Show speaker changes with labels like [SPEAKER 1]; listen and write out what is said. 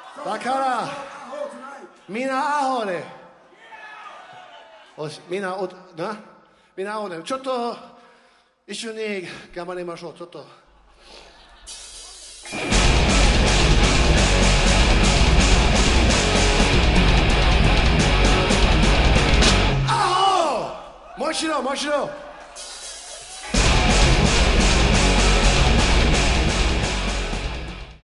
[SPEAKER 1] だからみんなアホでみんなアホでちょっと一緒に頑張りましょうちょっとアホもう一度